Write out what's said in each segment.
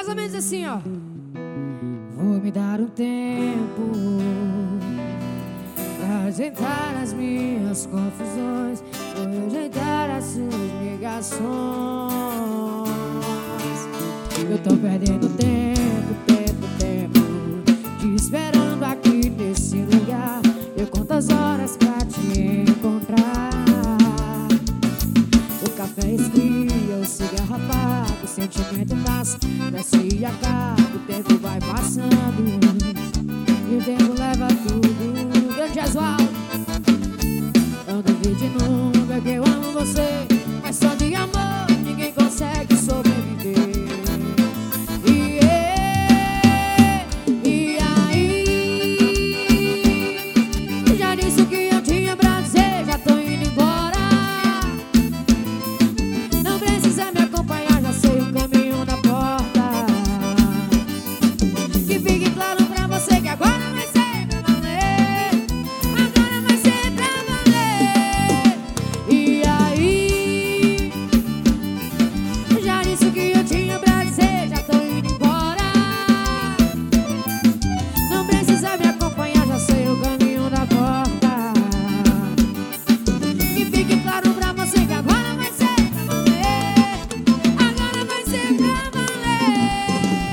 mais ou menos assim, ó. Vou me dar um tempo pra ajeitar as minhas confusões, vou ajeitar as suas negações. Eu tô perdendo tempo, te esperando aqui nesse lugar. Eu conto as horas pra te encontrar. O café esfria, o cigarro apaga, o sentimento nasce, desce e acaba. O tempo vai passando e o tempo leva tudo. Grande Oswaldo, não duvide nunca que eu amo você, mas só de amor ninguém consegue sobreviver. E aí, já disse o que eu tinha pra dizer, já tô indo embora. Não precisa me acompanhar, já sei o caminho da porta. Que fique claro pra você que agora vai ser pra valer. Agora vai ser pra valer. E aí, já disse o que eu tinha pra dizer, já tô indo embora. Não precisa me acompanhar, já sei o caminho da porta. Que fique claro pra você que agora vai ser pra valer. Agora vai ser pra valer.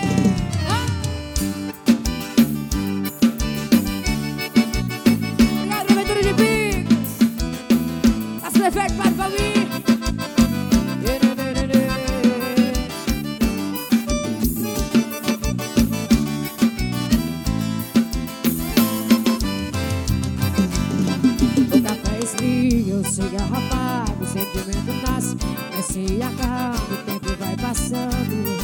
Obrigado, Prefeitura de Picos. As prefeitos para pra mim. O café esfria, o cigarro apaga, o sentimento nasce, desce e acaba, o tempo vai passando